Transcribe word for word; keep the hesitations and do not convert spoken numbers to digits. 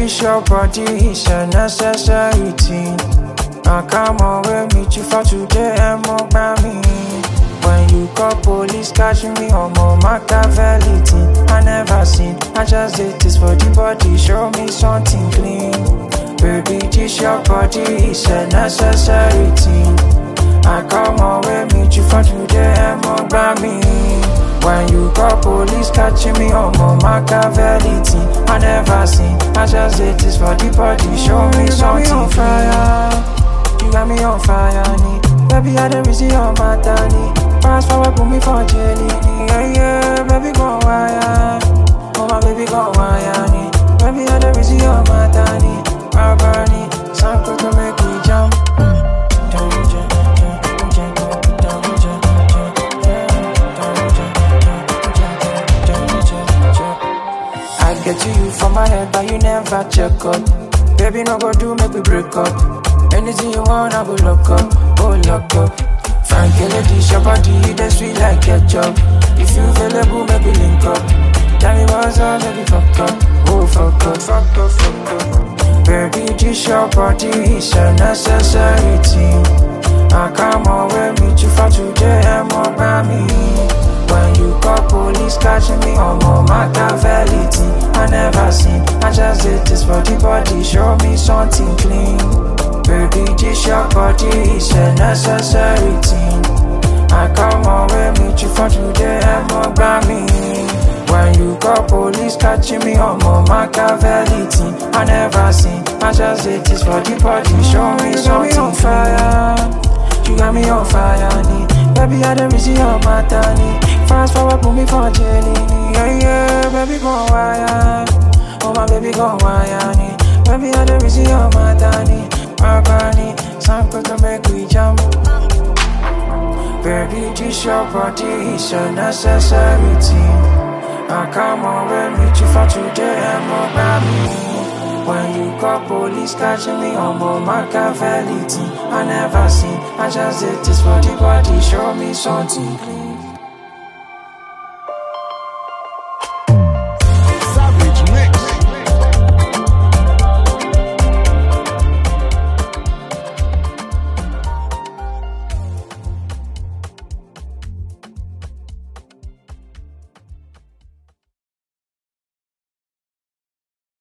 this your body is a necessary thing. I come away meet you for today and more by me. When you call police, catch me on more Machiavelli thing. I never seen, I just did this for the body, show me something clean. Baby, this your body is a necessary thing. I come away meet you for today and more by me. When you call police, catching me on more Machiavelli thing. I never seen, I just did this for the body, show me something on fire. You got me on fire, need. Baby, I don't receive your matani. Fast forward, put me for jelly. Yeah, yeah, baby, go wire. Oh, my baby, go wire, need. Baby, I don't receive your matani. Barbani, something to make me jump. I get to you from my head, but you never check up. Baby, no go do, make we break up. Anything you want, I go lock up, oh lock up. Frankie, ladies, your body, they sweet like ketchup. If you available, maybe link up. Tell me what's up, maybe fuck up, oh fuck up, fuck up, fuck up. Baby, this your body is a necessary thing. I come away meet you for today and more by me. When you call police, catching me on more Machiavelli thing. I never seen, I just did this for the body, show me something clean. Baby, this your body is a necessary thing. I come away meet you for today and more by me. When you call police, catching me on more Machiavelli thing. I never seen, I just did this for the body, show me something on fire. You got me on fire, need. Baby, I don't receive your matani. Fast forward, put me for jelly. Yeah, yeah, baby, go wire. Oh, my baby, go wire, need. Baby, I don't receive your matani. Barbani, something to make we jump. Baby, this your body is a necessary thing. I come away meet you for today and more by me. When you call police, catching me on more Machiavelli thing. I never seen, I just did this for the body, show me something clean.